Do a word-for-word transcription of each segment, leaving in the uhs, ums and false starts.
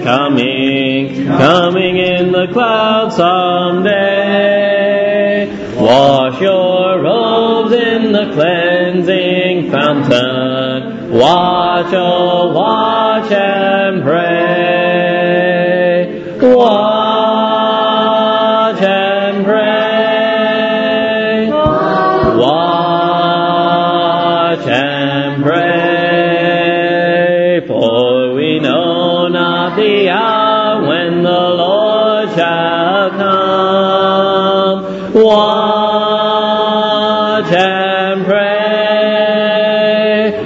coming, coming in the clouds someday. Wash your robes in the cleansing fountain. Watch, oh, watch and pray. Watch and pray. Watch and pray. For we know not the hour when the Lord shall come. Watch and pray.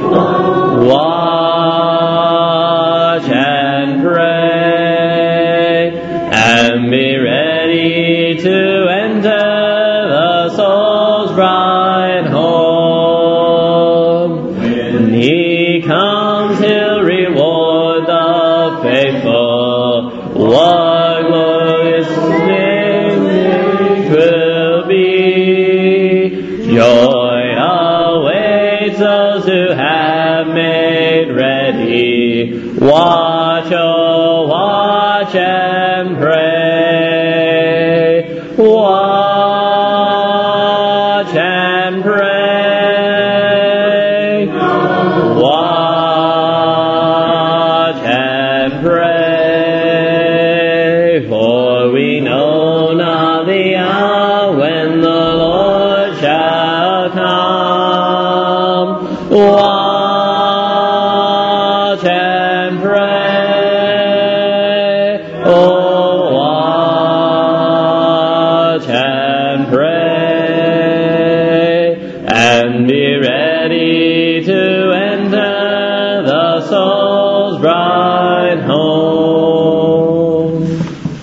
Watch and pray. And be ready to enter the soul's bride home. When he comes, he'll reward the faithful. What glorious name it will be. Joy awaits those who have made ready. Watch, oh, watch and pray. Watch and pray. Watch and pray. For we know not the hour when the Lord shall come. Watch and pray. Oh, watch and pray. And be ready to enter the soul's bride home.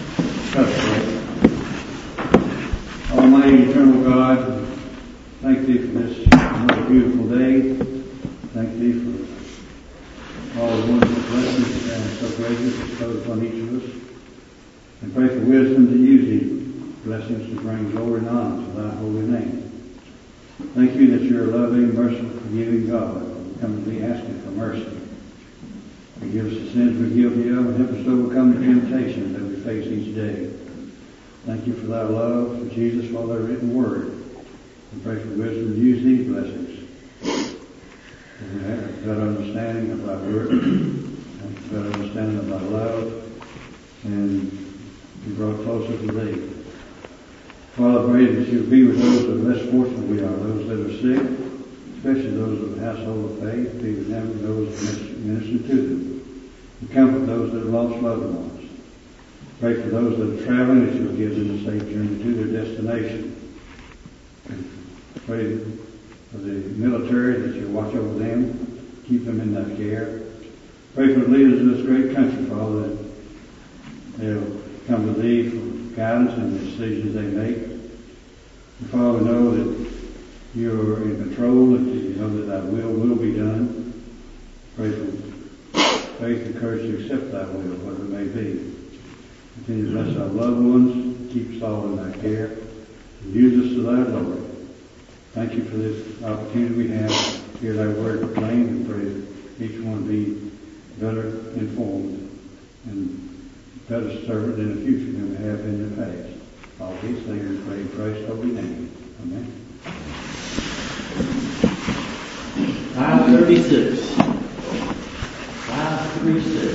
Almighty eternal God, thank thee for this another beautiful day. Thank thee for all the wonderful blessings and so gracious bestowed upon each of us. And pray for wisdom to use these blessings to bring glory and honor to thy holy name. Thank you that you're a loving, merciful, forgiving God. We come to thee asking for mercy. Forgive us the sins we're guilty of and help us to overcome the temptations that we face each day. Thank you for thy love, for Jesus, for thy written word. And pray for wisdom to use these blessings. And we have a better understanding of thy word, a better understanding of thy love, and be brought closer to thee. Father, I pray that you be with those that are less fortunate we are, those that are sick, especially those of the household of faith. Be with them and those that minister to them. And comfort those that have lost loved ones. Pray for those that are traveling, that you will give them a safe journey to their destination. And pray for the military, that you watch over them, keep them in that care. Pray for the leaders of this great country, Father, that they'll come to thee for guidance in the decisions they make. And Father, know that you're in control, that you know that thy will will be done. Pray for faith and courage to accept thy will, whatever it may be. Continue to bless our loved ones, keep us all in thy care, and use us to thy glory. Thank you for this opportunity we have to hear thy word proclaimed, and pray that each one be better informed and better servant in the future than we have in the past. All these things we pray in Christ's holy name. Amen. five thirty-six. five thirty-six.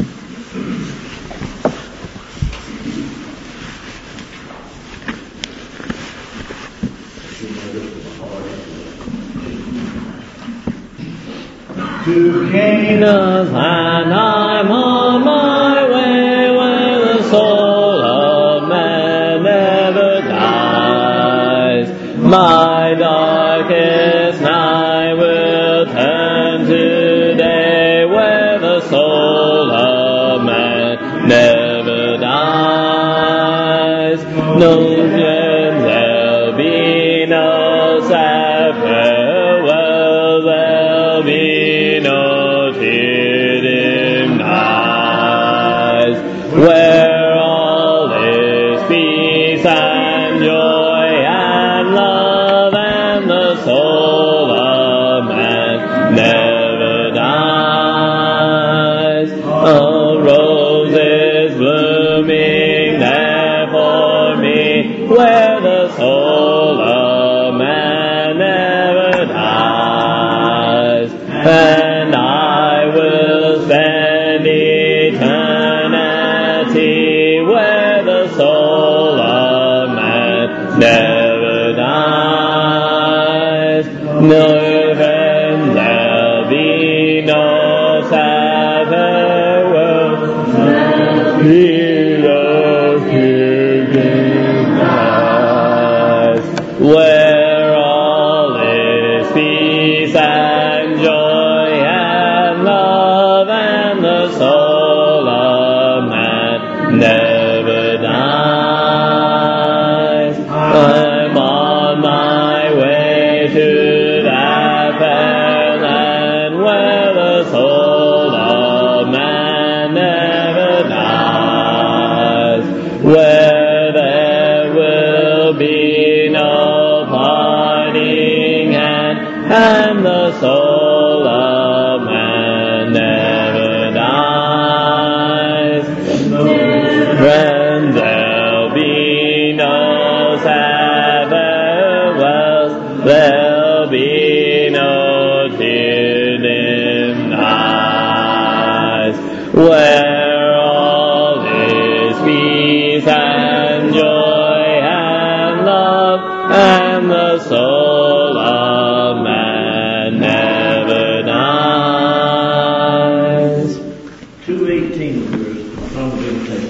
To Canaan's land I'm on my way, where the soul of man never dies. My darkest night will turn to day, where the soul of man never dies. No sins, there'll be no sad farewell, there'll be no tear-dimmed eyes, where all is peace and joy and love, and the soul of man never dies. A rose No, then there'll be no Sabbath, will be the kingdom rise, where all is peace and joy and love, and the soul of man never dies. I'm on my way to that fair land where the soul of man never dies, where there will be no parting hand, and the soul of man never dies. Friends, there'll be no Sabbath, well, there'll be no tear dimmed eyes, where all is peace and joy and love, and the soul of man never dies. two eighteen, Bruce. From the invitation.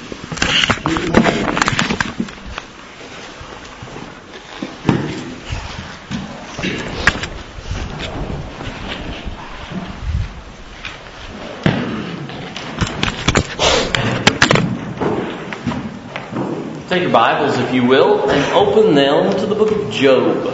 Take your Bibles, if you will, and open them to the book of Job.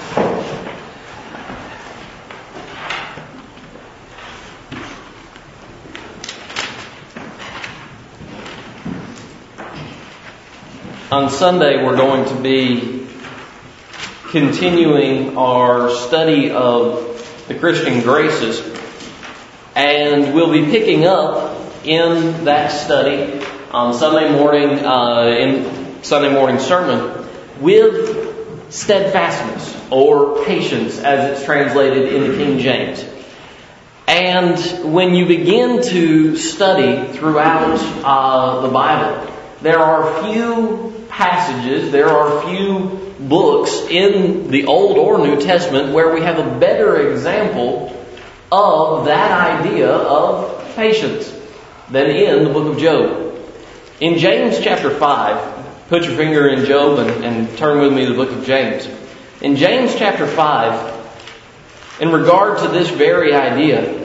On Sunday, we're going to be continuing our study of the Christian graces, and we'll be picking up in that study on Sunday morning, uh, in Sunday morning sermon, with steadfastness or patience, as it's translated in the King James. And when you begin to study throughout uh, the Bible, there are few passages, there are few books in the Old or New Testament where we have a better example of that idea of patience than in the book of Job. In James chapter five, put your finger in Job and, and turn with me to the book of James. In James chapter five, in regard to this very idea,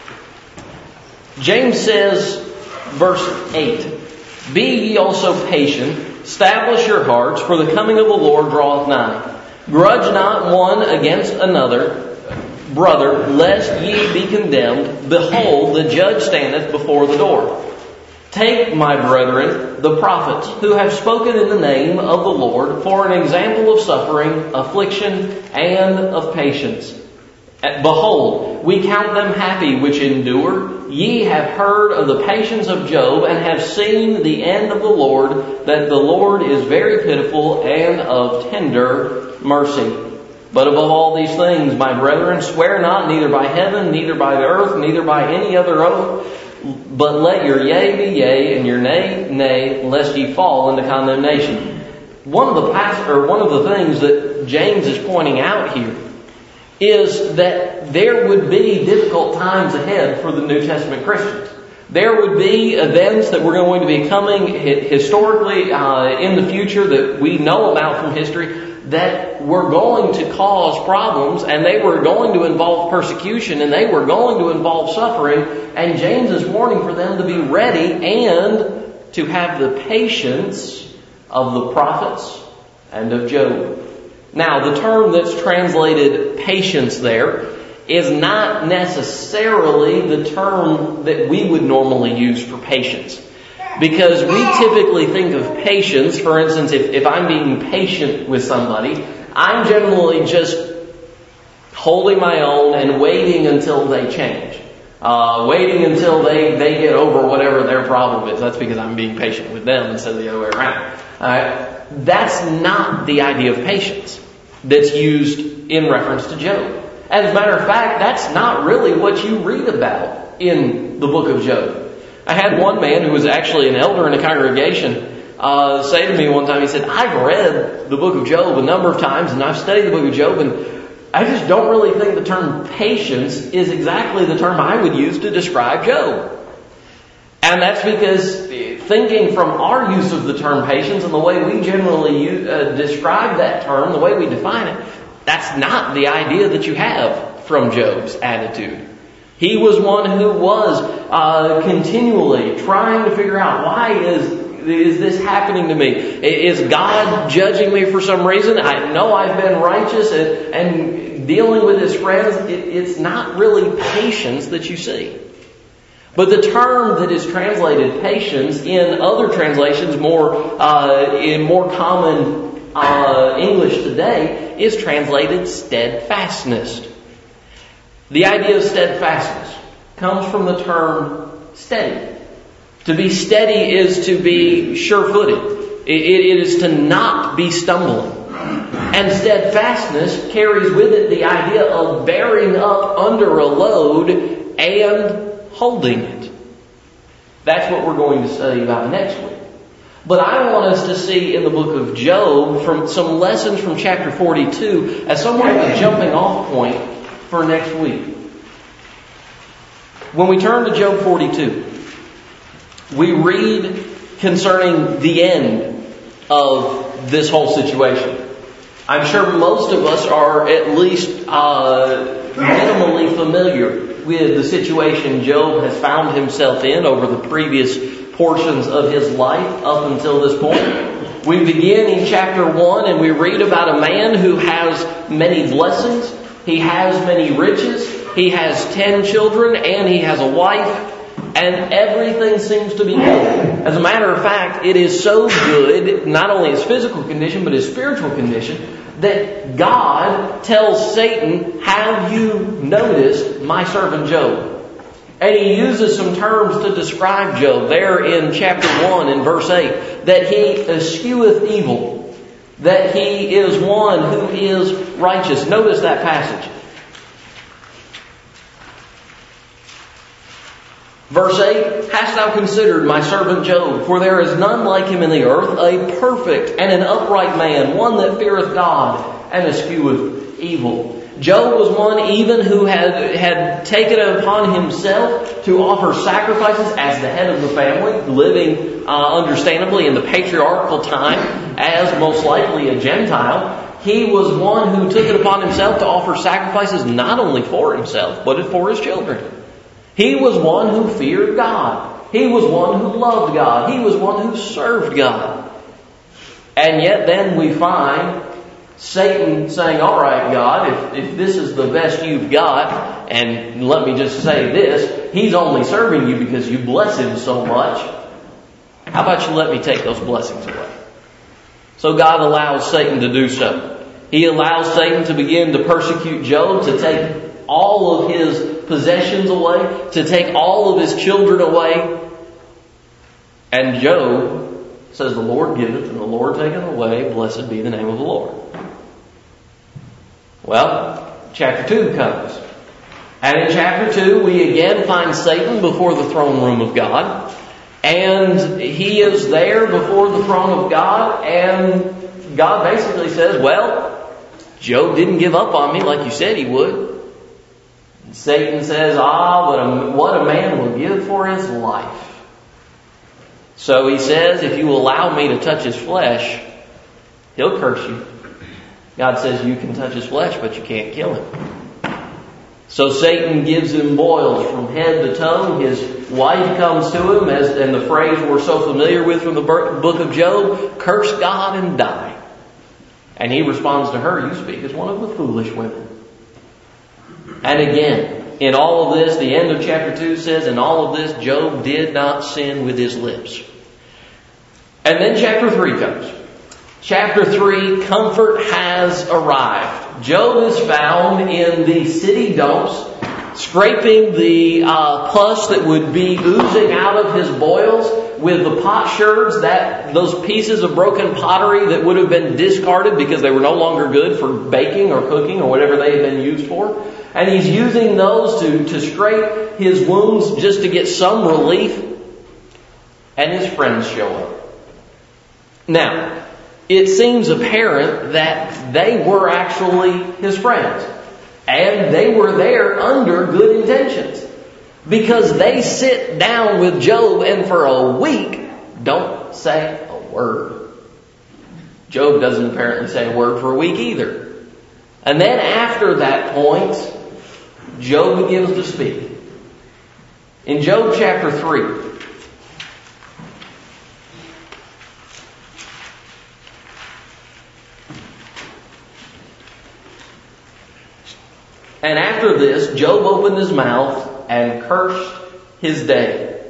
James says, verse eight, "Be ye also patient, establish your hearts, for the coming of the Lord draweth nigh. Grudge not one against another, brother, lest ye be condemned. Behold, the judge standeth before the door. Take, my brethren, the prophets, who have spoken in the name of the Lord, for an example of suffering, affliction, and of patience. Behold, we count them happy which endure. Ye have heard of the patience of Job, and have seen the end of the Lord, that the Lord is very pitiful and of tender mercy. But above all these things, my brethren, swear not, neither by heaven, neither by the earth, neither by any other oath, but let your yea be yea, and your nay, nay, lest ye fall into condemnation." One of the past, or one of the things that James is pointing out here is that there would be difficult times ahead for the New Testament Christians. There would be events that were going to be coming historically uh, in the future that we know about from history that were going to cause problems, and they were going to involve persecution, and they were going to involve suffering. And James is warning for them to be ready and to have the patience of the prophets and of Job. Now, the term that's translated patience there is not necessarily the term that we would normally use for patience. Because we typically think of patience, for instance, if, if I'm being patient with somebody, I'm generally just holding my own and waiting until they change. Uh, waiting until they, they get over whatever their problem is. That's because I'm being patient with them instead of the other way around. Uh, that's not the idea of patience that's used in reference to Job. As a matter of fact, that's not really what you read about in the book of Job. I had one man who was actually an elder in a congregation uh, say to me one time, he said, "I've read the book of Job a number of times, and I've studied the book of Job, and I just don't really think the term patience is exactly the term I would use to describe Job. And that's because thinking from our use of the term patience and the way we generally use, uh, describe that term, the way we define it, that's not the idea that you have from Job's attitude. He was one who was uh, continually trying to figure out, why is, is this happening to me? Is God judging me for some reason? I know I've been righteous, and, and dealing with his friends, it, it's not really patience that you see. But the term that is translated patience in other translations, more uh, in more common uh, English today, is translated steadfastness. The idea of steadfastness comes from the term steady. To be steady is to be sure-footed. It, it is to not be stumbling. And steadfastness carries with it the idea of bearing up under a load and holding it. That's what we're going to study about next week. But I want us to see in the book of Job from some lessons from chapter forty-two as somewhat of a jumping off point for next week. When we turn to Job forty-two, we read concerning the end of this whole situation. I'm sure most of us are at least uh, minimally familiar with the situation Job has found himself in over the previous portions of his life up until this point. We begin in chapter one and we read about a man who has many blessings. He has many riches. He has ten children and he has a wife. And everything seems to be good. As a matter of fact, it is so good, not only his physical condition, but his spiritual condition, that God tells Satan, have you noticed my servant Job? And he uses some terms to describe Job there in chapter one and verse eight, that he escheweth evil, that he is one who is righteous. Notice that passage. Verse eight, hast thou considered my servant Job? For there is none like him in the earth, a perfect and an upright man, one that feareth God and escheweth evil. Job was one even who had, had taken it upon himself to offer sacrifices as the head of the family, living uh, understandably in the patriarchal time as most likely a Gentile. He was one who took it upon himself to offer sacrifices not only for himself, but for his children. He was one who feared God. He was one who loved God. He was one who served God. And yet then we find Satan saying, all right, God, if, if this is the best you've got, and let me just say this, he's only serving you because you bless him so much. How about you let me take those blessings away? So God allows Satan to do so. He allows Satan to begin to persecute Job, to take all of his possessions away, to take all of his children away. And Job says, the Lord giveth and the Lord taketh away, blessed be the name of the Lord. Well, chapter two comes. And in chapter two, we again find Satan before the throne room of God. And he is there before the throne of God, and God basically says, well, Job didn't give up on me like you said he would. Satan says, ah, what a, what a man will give for his life. So he says, if you allow me to touch his flesh, he'll curse you. God says you can touch his flesh, but you can't kill him. So Satan gives him boils from head to toe. His wife comes to him, as, and the phrase we're so familiar with from the book of Job, curse God and die. And he responds to her, you speak as one of the foolish women. And again, in all of this, the end of chapter two says, in all of this, Job did not sin with his lips. And then chapter three comes. Chapter three, comfort has arrived. Job is found in the city dumps, scraping the uh, pus that would be oozing out of his boils with the potsherds, that those pieces of broken pottery that would have been discarded because they were no longer good for baking or cooking or whatever they had been used for. And he's using those to, to scrape his wounds just to get some relief. And his friends show up. Now, it seems apparent that they were actually his friends. And they were there under good intentions. Because they sit down with Job and for a week don't say a word. Job doesn't apparently say a word for a week either. And then after that point, Job begins to speak. In Job chapter three, and after this, Job opened his mouth and cursed his day.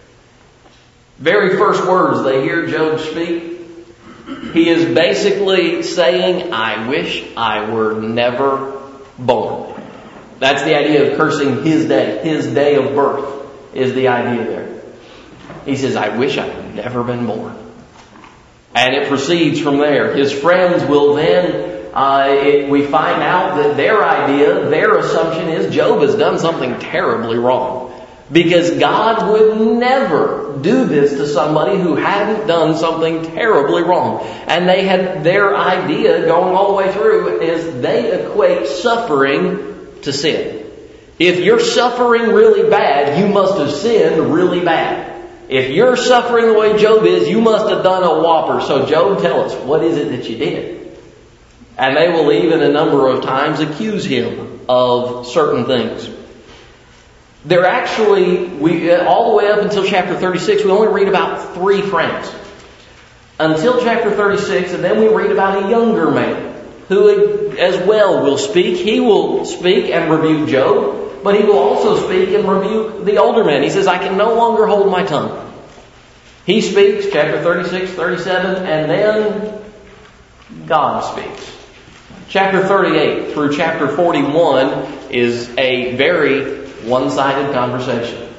Very first words they hear Job speak, he is basically saying, I wish I were never born. That's the idea of cursing his day. His day of birth is the idea there. He says, I wish I had never been born. And it proceeds from there. His friends will then Uh, it, we find out that their idea, their assumption is Job has done something terribly wrong. Because God would never do this to somebody who hadn't done something terribly wrong. And they had their idea going all the way through is they equate suffering to sin. If you're suffering really bad, you must have sinned really bad. If you're suffering the way Job is, you must have done a whopper. So Job, tell us, what is it that you did? And they will even a number of times accuse him of certain things. They're actually, we all the way up until chapter thirty-six, we only read about three friends. Until chapter thirty-six, and then we read about a younger man who as well will speak. He will speak and rebuke Job, but he will also speak and rebuke the older man. He says, I can no longer hold my tongue. He speaks, chapter thirty-six, thirty-seven, and then God speaks. Chapter thirty-eight through chapter forty-one is a very one-sided conversation.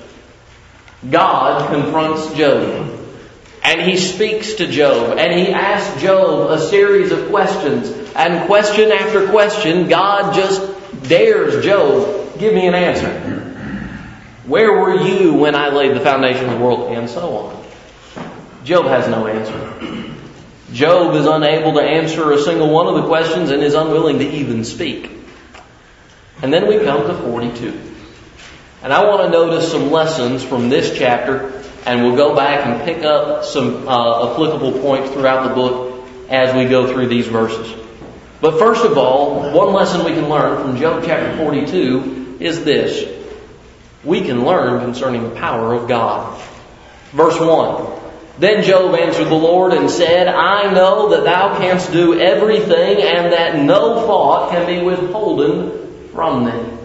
God confronts Job, and He speaks to Job, and He asks Job a series of questions, and question after question, God just dares Job, give me an answer. Where were you when I laid the foundation of the world? And so on. Job has no answer. Job is unable to answer a single one of the questions and is unwilling to even speak. And then we come to forty-two. And I want to notice some lessons from this chapter, and we'll go back and pick up some uh, applicable points throughout the book as we go through these verses. But first of all, one lesson we can learn from Job chapter forty-two is this. We can learn concerning the power of God. Verse one. Then Job answered the Lord and said, I know that thou canst do everything, and that no thought can be withholden from thee.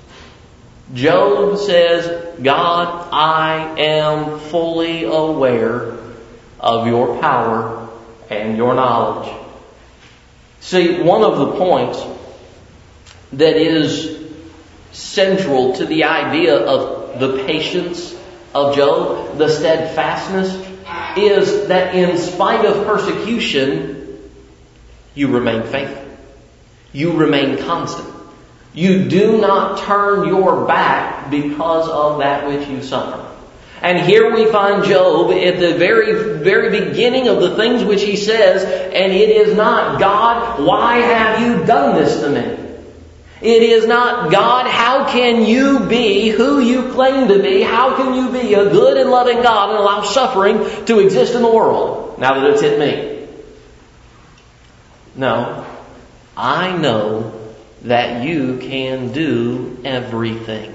Job says, God, I am fully aware of your power and your knowledge. See, one of the points that is central to the idea of the patience of Job, the steadfastness, is that in spite of persecution, you remain faithful. You remain constant. You do not turn your back because of that which you suffer. And here we find Job at the very, very beginning of the things which he says, and it is not, God, why have you done this to me? It is not, God, how can you be who you claim to be? How can you be a good and loving God and allow suffering to exist in the world now that it's hit me? No. I know that you can do everything.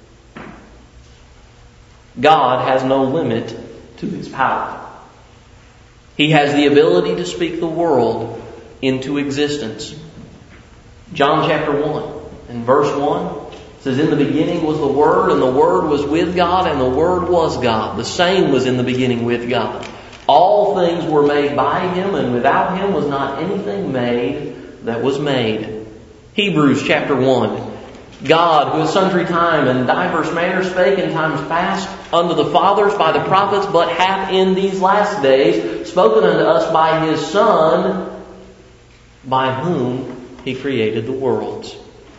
God has no limit to His power. He has the ability to speak the world into existence. John chapter one and verse one says, in the beginning was the Word, and the Word was with God, and the Word was God. The same was in the beginning with God. All things were made by Him, and without Him was not anything made that was made. Hebrews chapter one. God, who at sundry time and divers manners spake in times past unto the fathers by the prophets, but hath in these last days spoken unto us by His Son, by whom He created the worlds.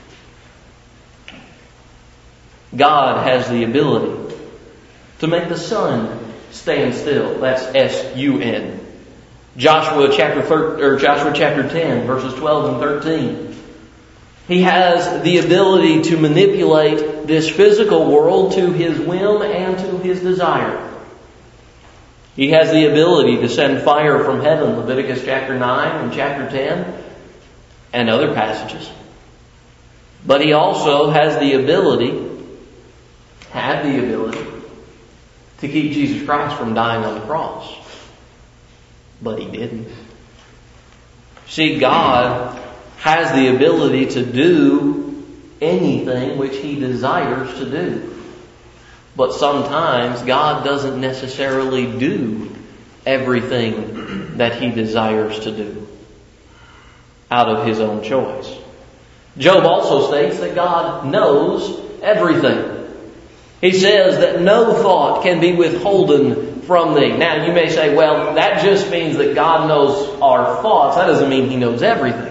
God has the ability to make the sun stand still. That's S U N. Joshua chapter thir- or Joshua chapter ten, verses twelve and thirteen. He has the ability to manipulate this physical world to his whim and to his desire. He has the ability to send fire from heaven, Leviticus chapter nine and chapter ten, and other passages. But he also has the ability, had the ability, to keep Jesus Christ from dying on the cross. But he didn't. See, God has the ability to do anything which he desires to do. But sometimes God doesn't necessarily do everything that he desires to do out of his own choice. Job also states that God knows everything. He says that no thought can be withholden from thee. Now you may say, well, that just means that God knows our thoughts. That doesn't mean he knows everything.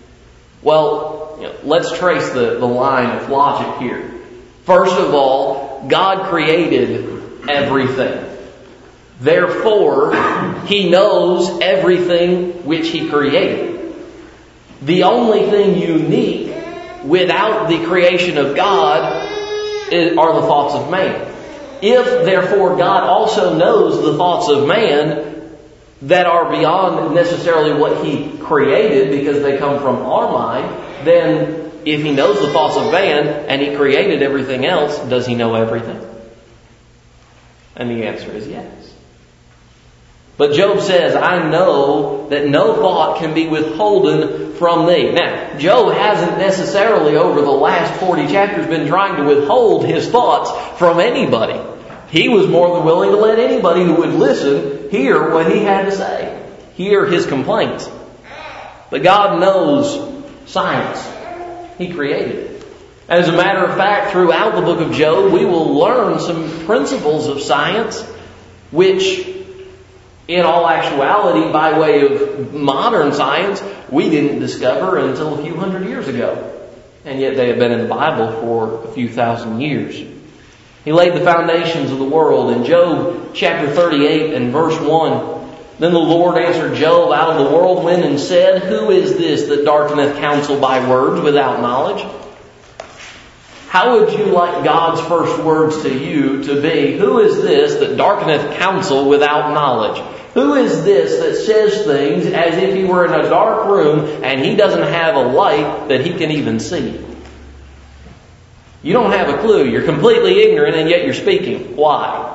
Well, you know, let's trace the, the line of logic here. First of all, God created everything. Therefore, he knows everything which he created. The only thing unique without the creation of God is, are the thoughts of man. If, therefore, God also knows the thoughts of man that are beyond necessarily what he created because they come from our mind, then if he knows the thoughts of man and he created everything else, does he know everything? And the answer is yes. But Job says, I know that no thought can be withholden from thee. Now, Job hasn't necessarily over the last forty chapters been trying to withhold his thoughts from anybody. He was more than willing to let anybody who would listen hear what he had to say, hear his complaints. But God knows science. He created it. As a matter of fact, throughout the book of Job, we will learn some principles of science which, in all actuality, by way of modern science, we didn't discover until a few hundred years ago. And yet they have been in the Bible for a few thousand years. He laid the foundations of the world. In Job chapter thirty-eight and verse one, then the Lord answered Job out of the whirlwind and said, Who is this that darkeneth counsel by words without knowledge? How would you like God's first words to you to be, Who is this that darkeneth counsel without knowledge? Who is this that says things as if he were in a dark room and he doesn't have a light that he can even see? You don't have a clue. You're completely ignorant and yet you're speaking. Why?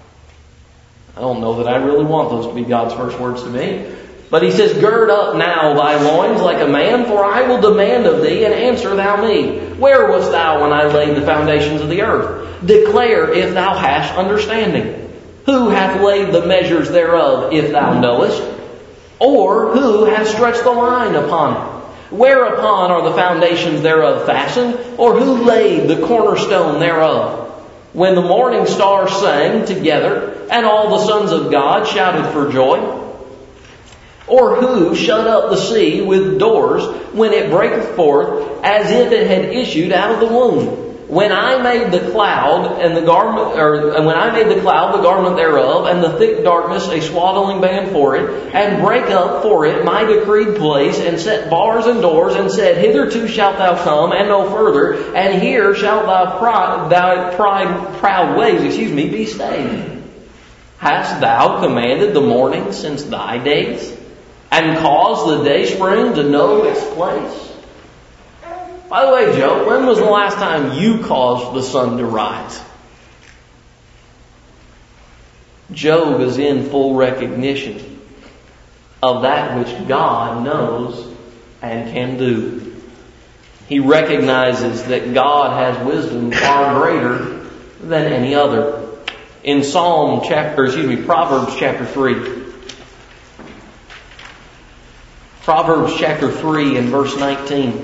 I don't know that I really want those to be God's first words to me. But he says, Gird up now thy loins like a man, for I will demand of thee, and answer thou me. Where wast thou when I laid the foundations of the earth? Declare if thou hast understanding. Who hath laid the measures thereof, if thou knowest? Or who hath stretched the line upon it? Whereupon are the foundations thereof fastened? Or who laid the cornerstone thereof? When the morning stars sang together, and all the sons of God shouted for joy? Or who shut up the sea with doors when it breaketh forth, as if it had issued out of the womb? When I made the cloud and the garment, or when I made the cloud the garment thereof, and the thick darkness a swaddling band for it, and break up for it my decreed place, and set bars and doors, and said, Hitherto shalt thou come, and no further, and here shalt thy pride, thy pride, proud ways, excuse me, be stayed. Hast thou commanded the morning since thy days, and caused the day spring to know its place? By the way, Joe, when was the last time you caused the sun to rise? Job is in full recognition of that which God knows and can do. He recognizes that God has wisdom far greater than any other. In Psalm chapter, excuse me, Proverbs chapter three. Proverbs chapter three and verse nineteen.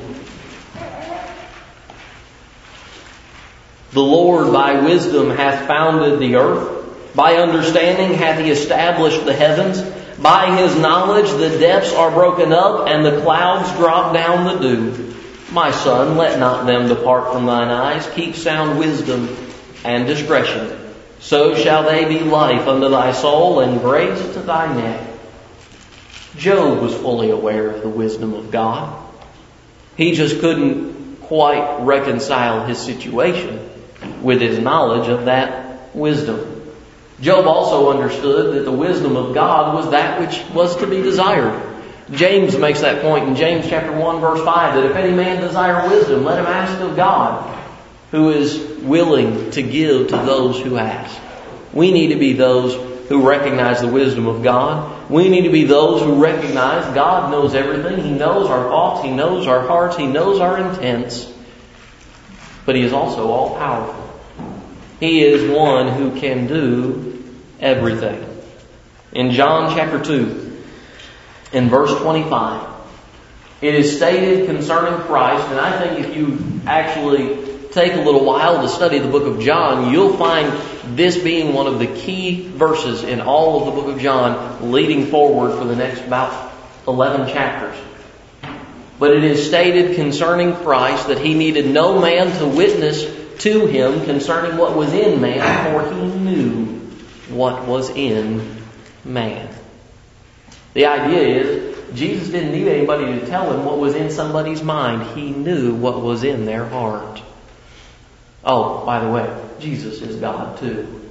The Lord by wisdom hath founded the earth. By understanding hath he established the heavens. By his knowledge the depths are broken up, and the clouds drop down the dew. My son, let not them depart from thine eyes. Keep sound wisdom and discretion. So shall they be life unto thy soul, and grace to thy neck. Job was fully aware of the wisdom of God. He just couldn't quite reconcile his situation with his knowledge of that wisdom. Job also understood that the wisdom of God was that which was to be desired. James makes that point in James chapter one verse five, that if any man desire wisdom, let him ask of God, who is willing to give to those who ask. We need to be those who recognize the wisdom of God. We need to be those who recognize God knows everything. He knows our thoughts. He knows our hearts. He knows our intents. But He is also all powerful. He is one who can do everything. In John chapter two, in verse twenty-five, it is stated concerning Christ, and I think if you actually take a little while to study the book of John, you'll find this being one of the key verses in all of the book of John leading forward for the next about eleven chapters. But it is stated concerning Christ that He needed no man to witness to Him concerning what was in man, for He knew what was in man. The idea is, Jesus didn't need anybody to tell Him what was in somebody's mind. He knew what was in their heart. Oh, by the way, Jesus is God too.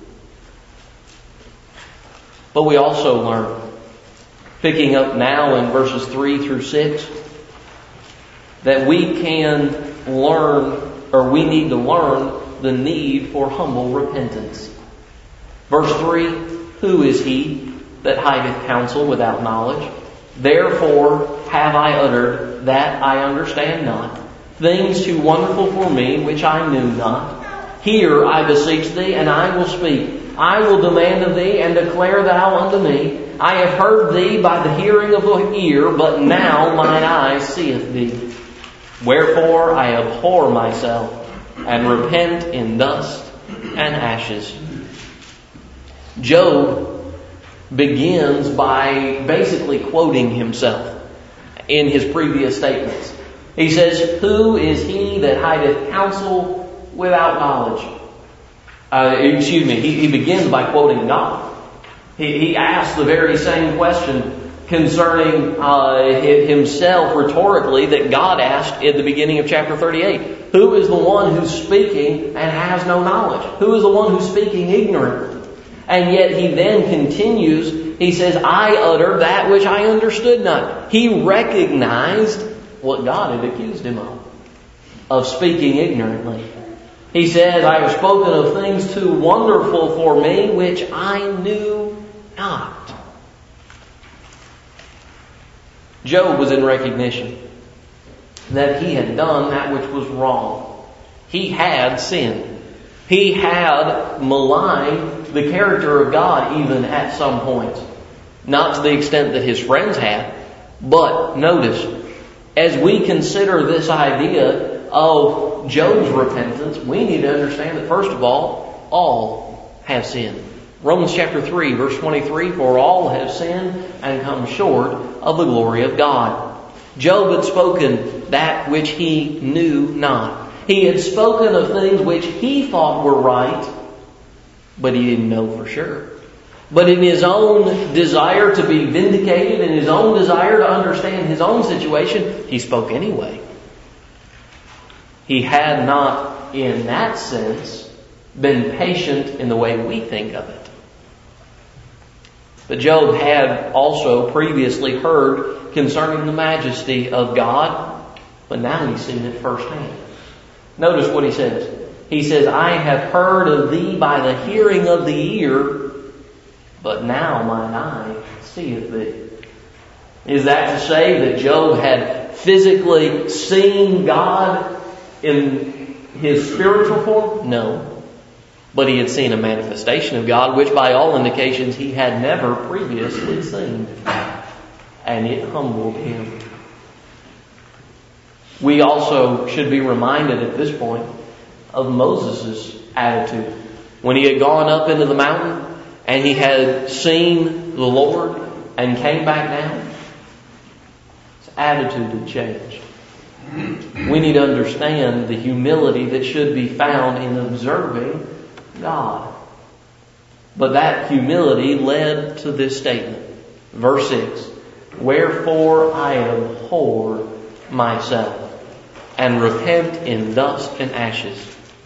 But we also learn, picking up now in verses three through six, that we can learn, or we need to learn, the need for humble repentance. Verse three, who is he that hideth counsel without knowledge? Therefore have I uttered that I understand not, things too wonderful for me which I knew not. Hear, I beseech thee, and I will speak. I will demand of thee, and declare thou unto me. I have heard thee by the hearing of the ear, but now mine eye seeth thee. Wherefore I abhor myself, and repent in dust and ashes. Job begins by basically quoting himself in his previous statements. He says, who is he that hideth counsel without knowledge? Uh, excuse me, he, he begins by quoting God. He, he asks the very same question concerning uh, himself rhetorically that God asked at the beginning of chapter thirty-eight. Who is the one who's speaking and has no knowledge? Who is the one who's speaking ignorantly? And yet he then continues, he says, I utter that which I understood not. He recognized what God had accused him of, of speaking ignorantly. He says, I have spoken of things too wonderful for me, which I knew not. Job was in recognition that he had done that which was wrong. He had sinned. He had maligned the character of God even at some points. Not to the extent that his friends had. But notice, as we consider this idea of Job's repentance, we need to understand that first of all, all have sinned. Romans chapter three, verse twenty-three, for all have sinned and come short of the glory of God. Job had spoken that which he knew not. He had spoken of things which he thought were right, but he didn't know for sure. But in his own desire to be vindicated, in his own desire to understand his own situation, he spoke anyway. He had not, in that sense, been patient in the way we think of it. But Job had also previously heard concerning the majesty of God, but now he's seen it firsthand. Notice what he says. He says, I have heard of thee by the hearing of the ear, but now mine eye seeth thee. Is that to say that Job had physically seen God in his spiritual form? No. But he had seen a manifestation of God, which by all indications he had never previously seen. And it humbled him. We also should be reminded at this point of Moses' attitude. When he had gone up into the mountain and he had seen the Lord and came back down, his attitude had changed. We need to understand the humility that should be found in observing God. But that humility led to this statement. Verse six. Wherefore I abhor myself. and repent in dust and ashes.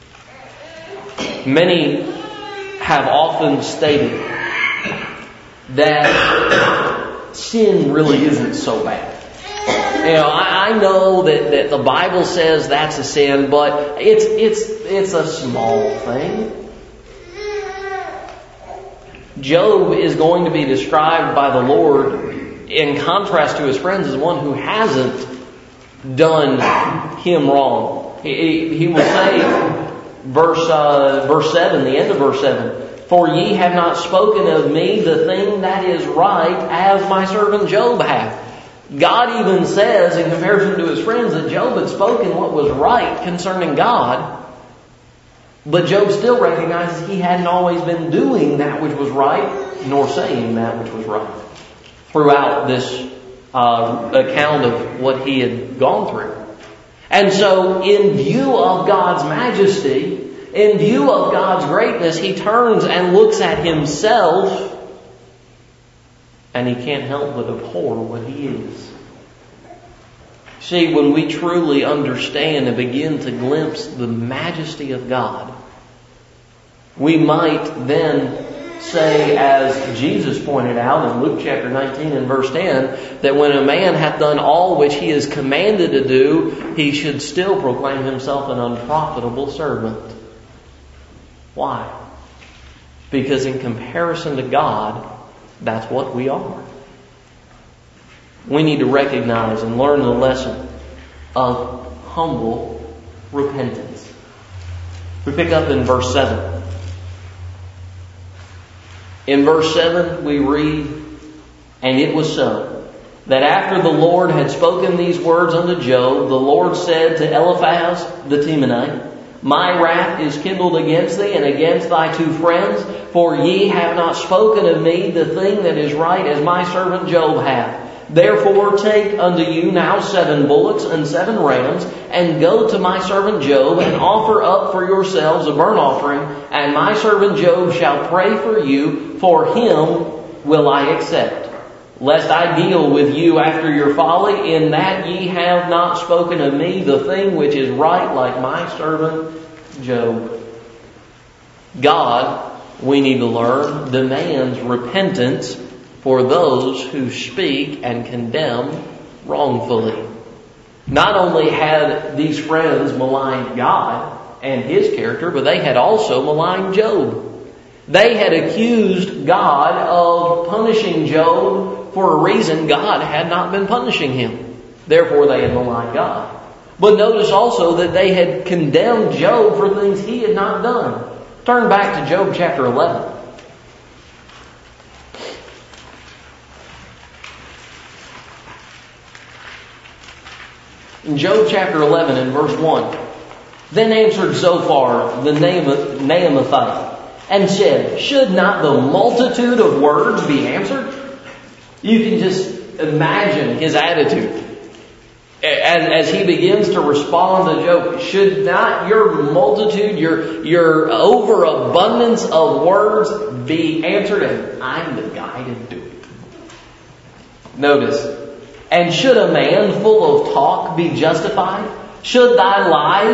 Many have often stated that sin really isn't so bad. You know, I, I know that, that the Bible says that's a sin, but it's it's it's a small thing. Job is going to be described by the Lord, in contrast to his friends, as one who hasn't done him wrong. He, he will say, verse uh, verse seven, the end of verse seven, "For ye have not spoken of me the thing that is right, as my servant Job hath." God even says, in comparison to his friends, that Job had spoken what was right concerning God, but Job still recognizes he hadn't always been doing that which was right, nor saying that which was right, throughout this uh, account of what he had gone through. And so, in view of God's majesty, in view of God's greatness, he turns and looks at himself, and he can't help but abhor what he is. See, when we truly understand and begin to glimpse the majesty of God, we might then say, as Jesus pointed out in Luke chapter nineteen and verse ten, that when a man hath done all which he is commanded to do, he should still proclaim himself an unprofitable servant. Why? Because in comparison to God, that's what we are. We need to recognize and learn the lesson of humble repentance. We pick up in verse seven. In verse seven we read, "And it was so, that after the Lord had spoken these words unto Job, the Lord said to Eliphaz the Temanite, My wrath is kindled against thee and against thy two friends, for ye have not spoken of me the thing that is right, as my servant Job hath. Therefore take unto you now seven bullocks and seven rams, and go to my servant Job, and offer up for yourselves a burnt offering, and my servant Job shall pray for you, for him will I accept. Lest I deal with you after your folly, in that ye have not spoken of me the thing which is right, like my servant Job." God, we need to learn, demands repentance for those who speak and condemn wrongfully. Not only had these friends maligned God and His character, but they had also maligned Job. They had accused God of punishing Job for a reason God had not been punishing him. Therefore they had maligned God. But notice also that they had condemned Job for things he had not done. Turn back to Job chapter eleven. In Job chapter eleven and verse one, "Then answered Zophar the Naamathite, and said, Should not the multitude of words be answered?" You can just imagine his attitude as, as he begins to respond to Job. Should not your multitude, your, your overabundance of words be answered? And I'm the guy to do it. Notice, "And should a man full of talk be justified? Should thy lies